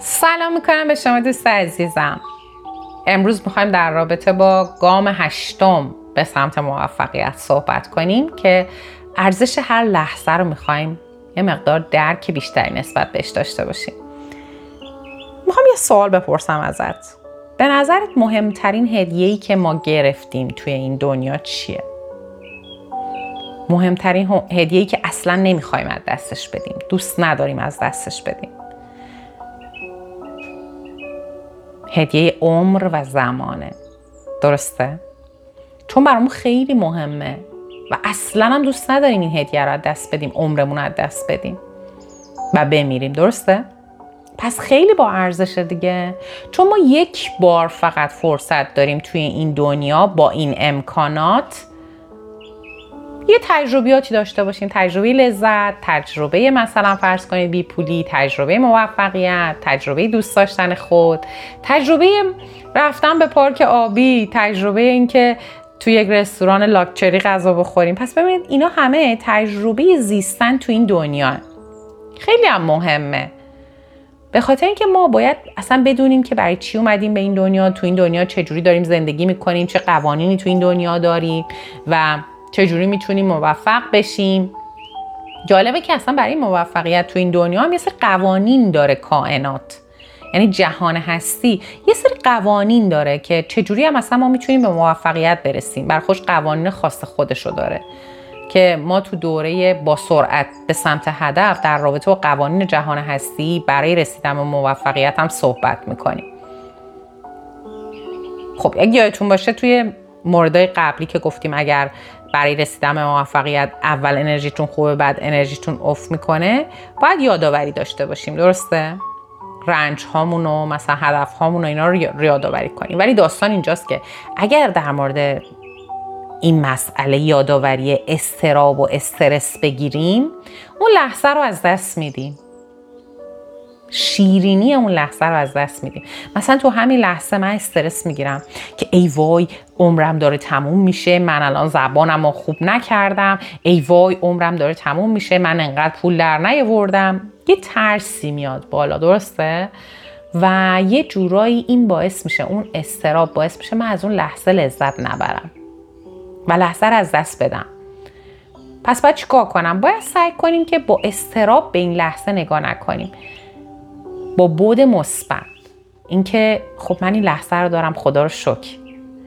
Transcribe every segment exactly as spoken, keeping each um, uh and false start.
سلام میکنم به شما دوست عزیزم. امروز میخوایم در رابطه با گام هشتم به سمت موفقیت صحبت کنیم که ارزش هر لحظه رو میخوایم یه مقدار درک بیشتری نسبت بهش داشته باشیم. میخوام یه سوال بپرسم ازت. به نظرت مهمترین هدیه‌ای که ما گرفتیم توی این دنیا چیه؟ مهمترین هدیه‌ای که اصلا نمیخوایم از دستش بدیم، دوست نداریم از دستش بدیم. هدیه عمر و زمانه. درسته؟ چون برامون خیلی مهمه و اصلا هم دوست نداریم این هدیه رو از دست بدیم، عمرمون رو از دست بدیم و بمیریم. درسته؟ پس خیلی با ارزشه دیگه، چون ما یک بار فقط فرصت داریم توی این دنیا با این امکانات یه تجربیاتی داشته باشیم، تجربه لذت، تجربه مثلا فرض کنید بی پولی، تجربه موفقیت، تجربه دوست داشتن خود، تجربه رفتن به پارک آبی، تجربه این که توی یک رستوران لاکچری غذا بخوریم. پس ببینید اینا همه تجربه زیستن تو این دنیا خیلی هم مهمه، به خاطر اینکه ما باید اصلا بدونیم که برای چی اومدیم به این دنیا، تو این دنیا چجوری داریم زندگی میکنیم، چه قوانینی تو این دنیا داریم و چجوری میتونیم موفق بشیم. جالبه که اصلا برای موفقیت تو این دنیا هم یه سری قوانین داره کائنات، یعنی جهان هستی یه سری قوانین داره که چجوری هم اصلا ما میتونیم به موفقیت برسیم. برخوش قوانین خاص خودشو داره که ما تو دوره با سرعت به سمت هدف در رابطه با قوانین جهان هستی برای رسیدن به موفقیت هم صحبت میکنیم. خب اگه یادتون باشه توی موردهای قبلی که گفتیم اگر برای رسیدن به موفقیت اول انرژیتون خوبه بعد انرژیتون افت میکنه، باید یادآوری داشته باشیم. درسته؟ رنج هامون و مثلا هدف هامون و اینا رو یادآوری کنیم. ولی داستان اینجاست که اگر در مورد این مسئله یادآوری اضطراب و استرس بگیریم، اون لحظه رو از دست میدیم، شیرینی اون لحظه رو از دست میدیم. مثلا تو همین لحظه من استرس میگیرم که ای وای عمرم داره تموم میشه، من الان زبانم رو خوب نکردم، ای وای عمرم داره تموم میشه، من انقدر پول در نیاوردم. یه ترسی میاد بالا. درسته؟ و یه جورایی این باعث میشه، اون اضطراب باعث میشه من از اون لحظه لذت نبرم و لحظه رو از دست بدم. پس باید چیکار کنم؟ باید سعی کنیم که با اضطراب به این لحظه نگاه نکنیم، با بعد مثبت، اینکه خب من این لحظه رو دارم، خدا رو شکر،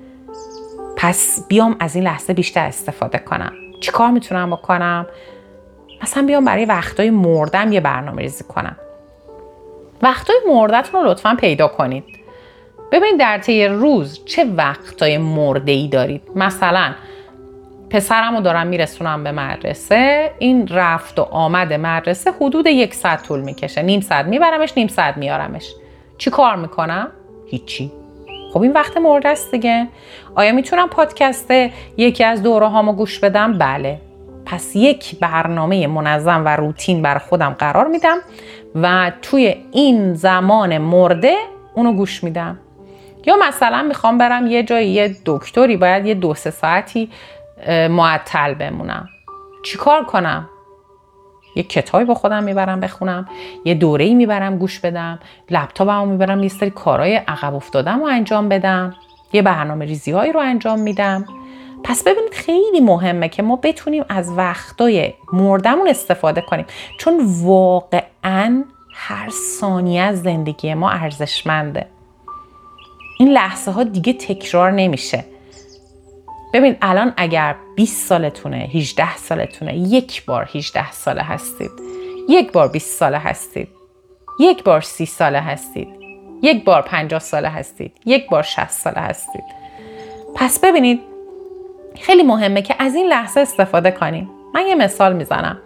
پس بیام از این لحظه بیشتر استفاده کنم. چی کار میتونم بکنم؟ مثلا بیام برای وقتای مردم یه برنامه ریزی کنم. وقتای مردتون رو لطفاً پیدا کنید. ببینید در طی روز چه وقتای مرده‌ای دارید. مثلا پسرم رو دارم میرسونم به مدرسه، این رفت و آمد مدرسه حدود یک ساعت طول میکشه، نیم ساعت میبرمش، نیم ساعت میارمش. چی کار میکنم؟ هیچی. خب این وقت مرده است دیگه. آیا میتونم پادکست یکی از دوره هامو گوش بدم؟ بله. پس یک برنامه منظم و روتین بر خودم قرار میدم و توی این زمان مرده اونو گوش میدم. یا مثلا میخوام برم یه جایی، یه دکتری، باید یه دو سه ساعتی معطل بمونم. چی کار کنم؟ یه کتابی با خودم میبرم بخونم، یه دوره‌ای میبرم گوش بدم، لپتاپمو میبرم یه سری کارهای عقب افتادم رو انجام بدم، یه برنامه ریزی‌هایی رو انجام میدم. پس ببینید خیلی مهمه که ما بتونیم از وقتای مردمون استفاده کنیم، چون واقعاً هر ثانیه از زندگی ما ارزشمنده. این لحظه ها دیگه تکرار نمیشه. ببین الان اگر بیست سالتونه، هجده سالتونه، یک بار هجده ساله هستید، یک بار بیست ساله هستید، یک بار سی ساله هستید، یک بار پنجاه ساله هستید، یک بار شصت ساله هستید. پس ببینید خیلی مهمه که از این لحظه استفاده کنیم. من یه مثال میزنم.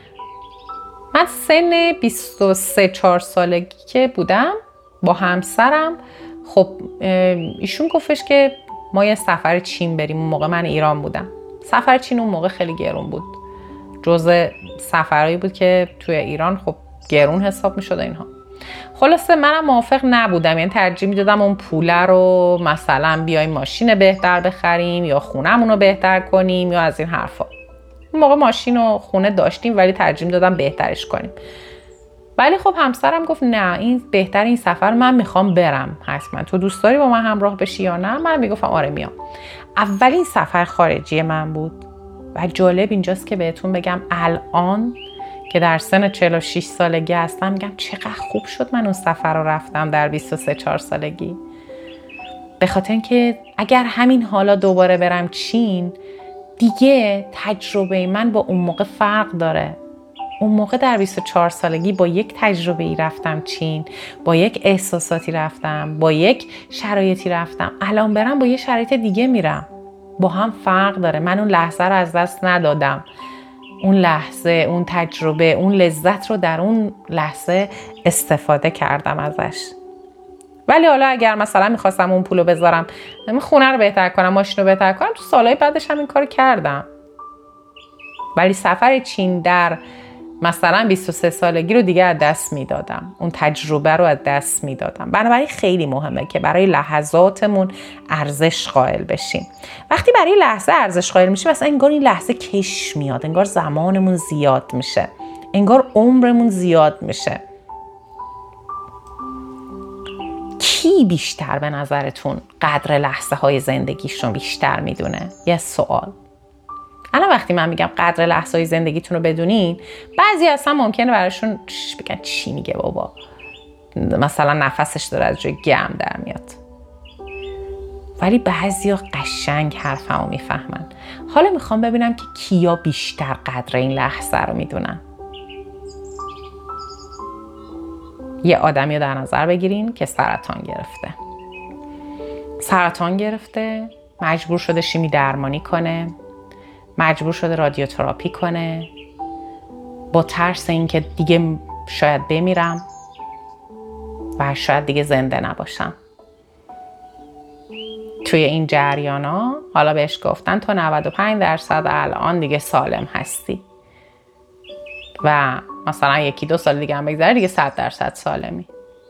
من سن بیست و سه چهار سالگی که بودم با همسرم، خب ایشون گفتش که ما یه سفر چین بریم. اون موقع من ایران بودم. سفر چین اون موقع خیلی گرون بود، جزء سفرهایی بود که توی ایران خب گرون حساب می شده اینها. خلاصه منم موافق نبودم، یعنی ترجیح میدادم اون پوله رو مثلا بیایم ماشین بهتر بخریم یا خونه‌مون رو بهتر کنیم یا از این حرفا. اون موقع ماشین و خونه داشتیم ولی ترجیح میدادم بهترش کنیم. ولی خب همسرم گفت نه، این بهتر، این سفر من میخوام برم حتما، تو دوست داری با من همراه بشی یا نه؟ من میگفتم آره میام. اولین سفر خارجی من بود و جالب اینجاست که بهتون بگم الان که در سن چهل و شش سالگی هستم میگم چقدر خوب شد من اون سفر رو رفتم در بیست و سه چهار سالگی. به خاطر اینکه اگر همین حالا دوباره برم چین، دیگه تجربه من با اون موقع فرق داره. اون موقع در بیست و چهار سالگی با یک تجربه ای رفتم چین، با یک احساساتی رفتم، با یک شرایطی رفتم. الان برم با یه شرایط دیگه میرم، با هم فرق داره. من اون لحظه رو از دست ندادم، اون لحظه، اون تجربه، اون لذت رو در اون لحظه استفاده کردم ازش. ولی حالا اگر مثلا میخواستم اون پولو بذارم خونه رو بهتر کنم، ماشین رو بهتر کنم، تو سالهای بعدش هم این کار کردم. ولی سفر چین در مثلا بیست و سه سالگی رو دیگه از دست میدادم، اون تجربه رو از دست میدادم. بنابراین خیلی مهمه که برای لحظاتمون ارزش قائل بشیم. وقتی برای لحظه ارزش قائل میشیم مثلا انگار این لحظه کش میاد، انگار زمانمون زیاد میشه، انگار عمرمون زیاد میشه. کی بیشتر به نظرتون قدر لحظه های زندگیش رو بیشتر میدونه؟ یه سوال. الان وقتی من میگم قدر لحظه های زندگیتون رو بدونین، بعضی اصلا ممکنه براشون بگن چی میگه بابا، مثلا نفسش داره از جای گم در میاد. ولی بعضی ها قشنگ حرفمو میفهمن. حالا میخوام ببینم که کیا بیشتر قدر این لحظه رو میدونن. یه آدمی رو در نظر بگیرین که سرطان گرفته. سرطان گرفته، مجبور شده شیمی درمانی کنه، مجبور شده رادیوتراپی کنه، با ترس این که دیگه شاید بمیرم و شاید دیگه زنده نباشم. توی این جریانا حالا بهش گفتن تو نود و پنج درصد الان دیگه سالم هستی و مثلا یکی دو سال دیگه هم بگذره دیگه صد درصد سالمی.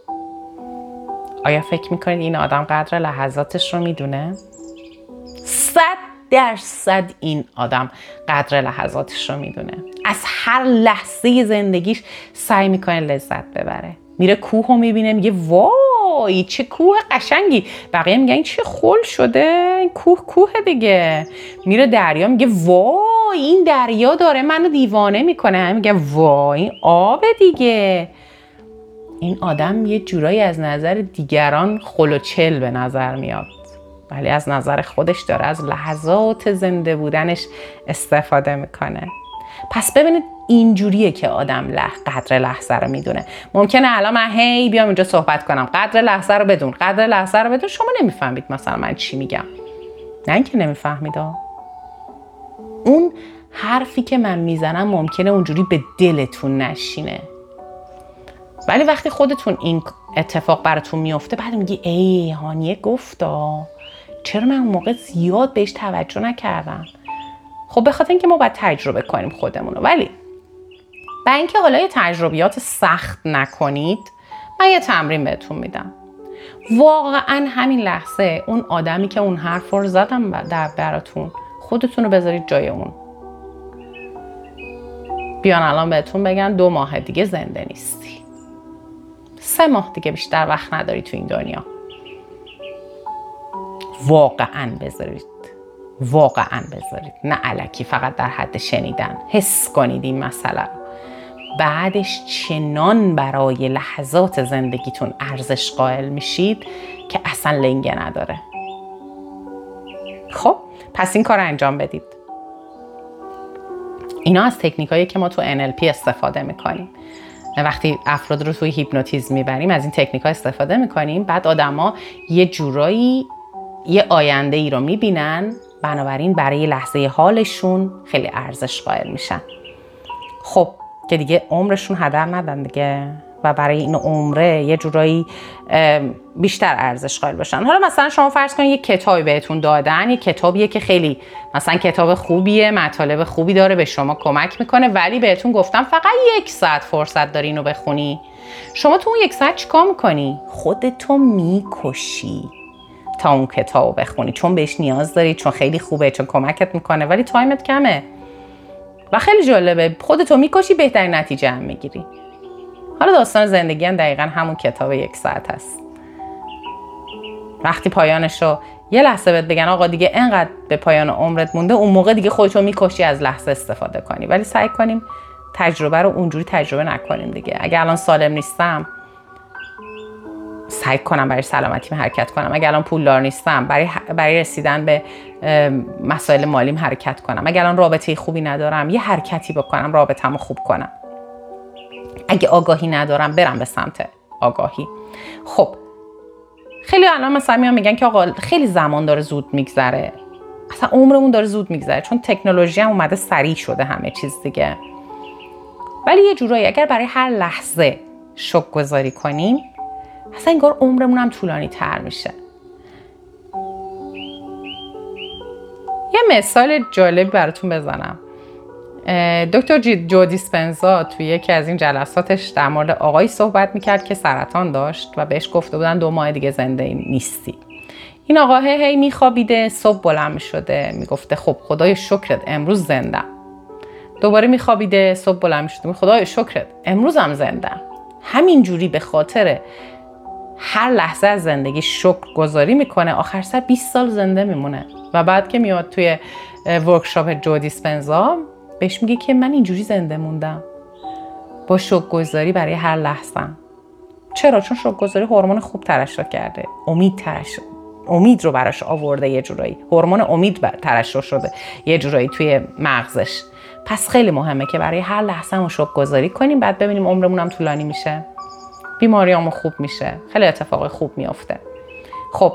آیا فکر میکنید این آدم قدر لحظاتش رو میدونه؟ صد درصد این آدم قدر لحظاتش رو میدونه. از هر لحظه زندگیش سعی میکنه لذت ببره. میره کوه رو میبینه میگه وای چه کوه قشنگی، بقیه میگن این چه خل شده، این کوه کوه دیگه. میره دریا میگه وای این دریا داره منو دیوانه میکنه، هم میگه وای این آب دیگه. این آدم یه جورایی از نظر دیگران خل و چل به نظر میاد، ولی از نظر خودش داره از لحظات زنده بودنش استفاده میکنه. پس ببینید اینجوریه که آدم لح... قدر لحظه رو میدونه. ممکنه الان من هی بیام اینجا صحبت کنم قدر لحظه رو بدون، قدر لحظه رو بدون، شما نمیفهمید مثلا من چی میگم. نه اینکه نمیفهمید، اون حرفی که من میزنم ممکنه اونجوری به دلتون نشینه، ولی وقتی خودتون این اتفاق براتون میفته بعد میگی ای هانیه گفتا، چرا من اون موقع زیاد بهش توجه نکردم؟ خب به خاطر اینکه ما باید تجربه کنیم خودمونو. ولی برای اینکه حالا یه تجربیات سخت نکنید، من یه تمرین بهتون میدم. واقعا همین لحظه اون آدمی که اون حرف رو زدم در براتون، خودتون رو بذارید جای اون. بیان الان بهتون بگن دو ماه دیگه زنده نیستی، سه ماه دیگه بیشتر وقت نداری تو این دنیا. واقعا بذارید، واقعا بذارید، نه الکی فقط در حد شنیدن. حس کنید این مسئله. بعدش چنان برای لحظات زندگیتون ارزش قائل میشید که اصلا لنگه نداره. خب پس این کار انجام بدید. اینا از تکنیکایی که ما تو ان ال پی استفاده میکنیم. وقتی افراد رو توی هیپنوتیزم میبریم از این تکنیک‌ها استفاده میکنیم. بعد آدما یه جورایی یه آینده ای رو میبینن، بنابراین برای لحظه حالشون خیلی ارزش قائل میشن. خب که دیگه عمرشون هدر ندن دیگه و برای این عمره یه جورایی بیشتر ارزش قائل باشن. حالا مثلا شما فرض کنید یه کتابی بهتون دادن، یه کتابیه که خیلی مثلا کتاب خوبیه، مطالب خوبی داره، به شما کمک میکنه، ولی بهتون گفتم فقط یک ساعت فرصت داری اینو بخونی. شما تو اون یک ساعت چیکار میکنی؟ خودتو میکشی تا اون کتابو بخونی، چون بهش نیاز داری، چون خیلی خوبه، چون کمکت میکنه، ولی تایمت کمه و خیلی جالبه. خودتو میکشی، بهترین نتیجه هم میگیری. حالا داستان زندگی هم دقیقا همون کتاب یک ساعت هست. وقتی پایانش رو یه لحظه بهت بگن آقا دیگه انقدر به پایان عمرت مونده، اون موقع دیگه خودتو میکشی از لحظه استفاده کنی. ولی سعی کنیم تجربه رو اونجوری تجربه نکنیم دیگه. اگه الان سالم نیستم سعی کنم برای سلامتیم حرکت کنم. اگه الان پولدار نیستم برای برای رسیدن به مسائل مالیم حرکت کنم. اگه الان رابطه خوبی ندارم یه حرکتی بکنم رابطه‌مو خوب کنم. اگه آگاهی ندارم برم به سمت آگاهی. خب خیلی الان مثلا میان میگن که آقا خیلی زمان داره زود میگذره، اصلا عمرمون داره زود میگذره چون تکنولوژی هم اومده سریع شده همه چیز دیگه. ولی یه جورایی اگر برای هر لحظه شوک گذاری کنیم اصلا انگار عمرمون هم طولانی تر میشه. یه مثال جالب براتون بزنم. دکتر جو دیسپنزا توی یکی از این جلساتش در مورد آقایی صحبت میکرد که سرطان داشت و بهش گفته بودن دو ماه دیگه زنده نیستی. این آقا هی هی میخوابیده، صبح بلند میشده میگفته خب خدای شکرت امروز زنده. دوباره میخوابیده، صبح بلند میشده خدای شکرت امروز هم زنده. همینجوری به خاطر هر لحظه از زندگی شکر گذاری میکنه، آخر سر بیست سال زنده میمونه. و بعد که میاد توی ورکشاپ جو دیسپنزا بهش میگه که من اینجوری زنده موندم با شکر گذاری برای هر لحظه‌ام. چرا؟ چون شکر گذاری هورمون خوب ترشح کرده، امید ترشح امید رو براش آورده، یه جورایی هورمون امید ترشح شده یه جورایی توی مغزش. پس خیلی مهمه که برای هر لحظه‌مون شکر گذاری کنیم، بعد ببینیم عمرمون هم طولانی میشه، بیماریامون خوب میشه، خیلی اتفاق خوب میافته. خب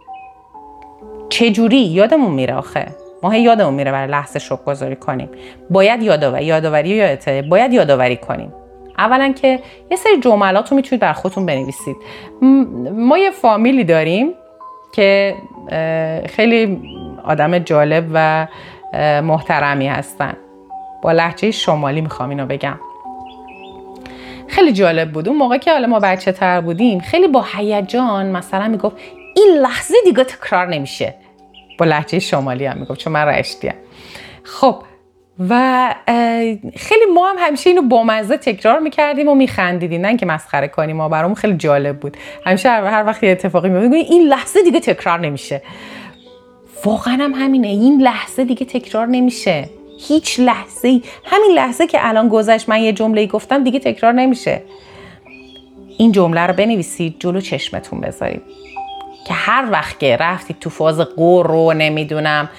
چه جوری یادمون میره آخه؟ ما هی یادمون میره برای لحظه شکر گذاری کنیم. باید یادآوری یادآوری یادته باید یادآوری کنیم. اولا که یه سری جملات رو میتونید بر خودتون بنویسید. ما یه فامیلی داریم که خیلی آدم جالب و محترمی هستن. با لهجه شمالی میخوام اینو بگم. خیلی جالب بود. اون موقع که حالا ما بچه تر بودیم خیلی با هیجان مثلا میگفت این لحظه دیگه تکرار نمیشه. با لهجه شمالی هم میگفت چون من رشتیم. خب و خیلی ما هم همیشه اینو با مزه تکرار میکردیم و میخندیدیم، نه اینکه مسخره کنیم. ما برامون خیلی جالب بود. همیشه هر, هر وقت یه اتفاقی میفته میگیم این لحظه دیگه تکرار نمیشه. واقعا هم همینه، این لحظه دیگه تکرار نمیشه. هیچ لحظه‌ای، همین لحظه که الان گذشت من یه جمله‌ای گفتم دیگه تکرار نمیشه. این جمله رو بنویسید جلو چشمتون بذارید که هر وقت که رفتید تو فاز قر و نمیدونم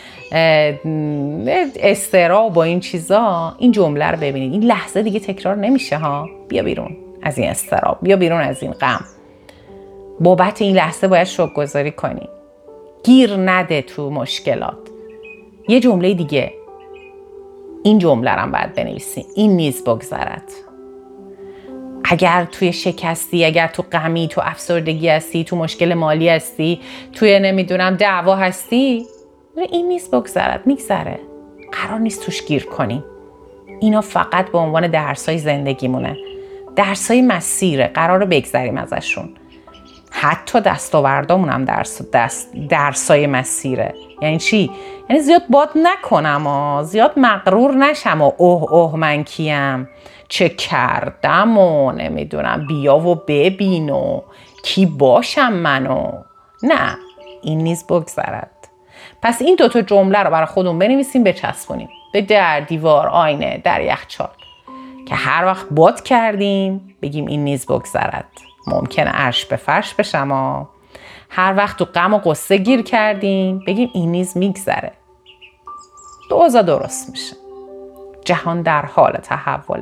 استرا با این چیزا این جمله رو ببینید. این لحظه دیگه تکرار نمیشه ها. بیا بیرون از این استرا، بیا بیرون از این غم. بابت این لحظه باید شکرگزاری کنی. گیر نده تو مشکلات. یه جمله دیگه، این جمله رو هم باید بنویسی. این نیز بگذرد. اگر توی شکستی، اگر تو غمی، تو افسردگی هستی، تو مشکل مالی هستی، توی نمیدونم دعوا هستی، این نیز بگذرد، میگذره. قرار نیست توش گیر کنیم. اینا فقط به عنوان درسای زندگیمونه، درسای مسیره، قراره بگذریم ازشون. حتی دستاوردامون هم درس دست درسای مسیره. یعنی چی؟ یعنی زیاد باد نکنم و زیاد مغرور نشم و اوه اوه من کیم، چه کردم و نمیدونم بیا و ببین و کی باشم منو. نه، این نیز بگذرد. پس این دوتا جمله رو برای خودمون بنویسیم، بچسبونیم به در، دیوار، آینه، در یخچال، که هر وقت باد کردیم بگیم این نیز بگذرد. ممکنه عرش به فرش بشم و هر وقت تو غم و قصه گیر کردیم بگیم این نیز میگذره. دوزا درست میشه. جهان در حال تحوله.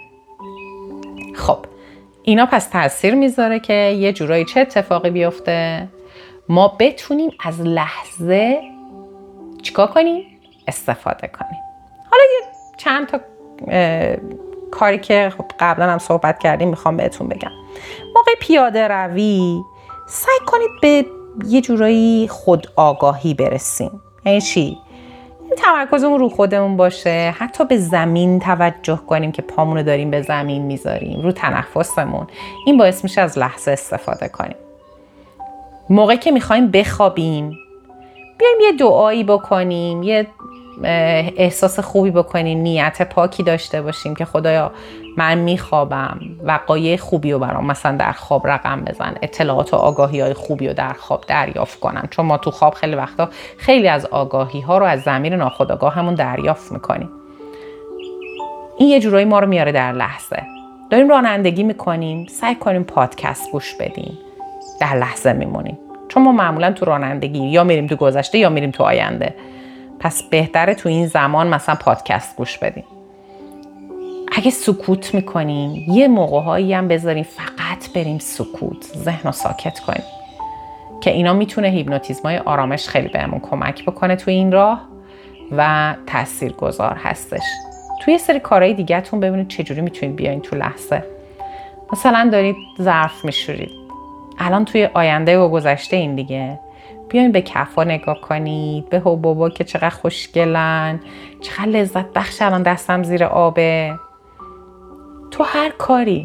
خب اینا پس تاثیر میذاره که یه جورایی چه اتفاقی بیفته؟ ما بتونیم از لحظه چیکار کنیم؟ استفاده کنیم. حالا یه چند تا کاری که خب قبلا هم صحبت کردیم میخوام بهتون بگم. موقع پیاده روی سعی کنید به یه جورایی خود آگاهی برسیم. یعنی چی؟ این تمرکزمون رو خودمون باشه، حتی به زمین توجه کنیم که پامونو داریم به زمین میذاریم، رو تنفسمون. این باعث میشه از لحظه استفاده کنیم. موقعی که میخوایم بخوابیم بیایم یه دعایی بکنیم، یه احساس خوبی بکنیم، نیت پاکی داشته باشیم که خدایا من میخوابم، وقایع خوبی رو برام مثلا در خواب رقم بزن، اطلاعات و آگاهی های خوبی رو در خواب دریافت کنم. چون ما تو خواب خیلی وقتا خیلی از آگاهی ها رو از ضمیر ناخودآگاه همون دریافت میکنیم. این یه جورایی ما رو میاره در لحظه. داریم رانندگی میکنیم، سعی کنیم پادکست گوش بدیم، در لحظه میمونیم. چون ما معمولا تو رانندگی یا میریم تو گذشته یا میریم تو آینده، پس بهتره تو این زمان مثلا پادکست گوش بدیم. اگه سکوت میکنیم یه موقعهایی هم بذاریم فقط بریم سکوت، ذهن رو ساکت کنیم، که اینا میتونه هیپنوتیزمای آرامش خیلی بهمون کمک بکنه تو این راه و تاثیرگذار هستش. توی سری کارهای دیگه‌تون ببینید چجوری میتونید بیاین تو لحظه. مثلا دارید ظرف میشورید، الان توی آینده و گذشته این دیگه، بیاین به کفا نگاه کنید، به حبابا که چقدر خوشگلن، چقدر لذت بخش الان دستم زیر آبه. تو هر کاری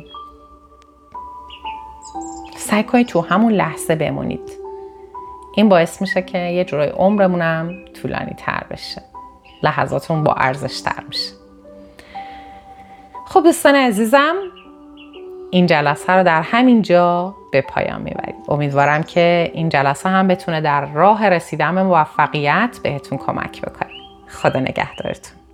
سعی کنید تو همون لحظه بمونید. این باعث میشه که یه جورای عمرمونم طولانی تر بشه، لحظاتون با ارزش تر میشه. خب دوستان عزیزم، این جلسه رو در همین جا به پایان میبریم. امیدوارم که این جلسه هم بتونه در راه رسیدن به موفقیت بهتون کمک بکنه. خدا نگهدارتون.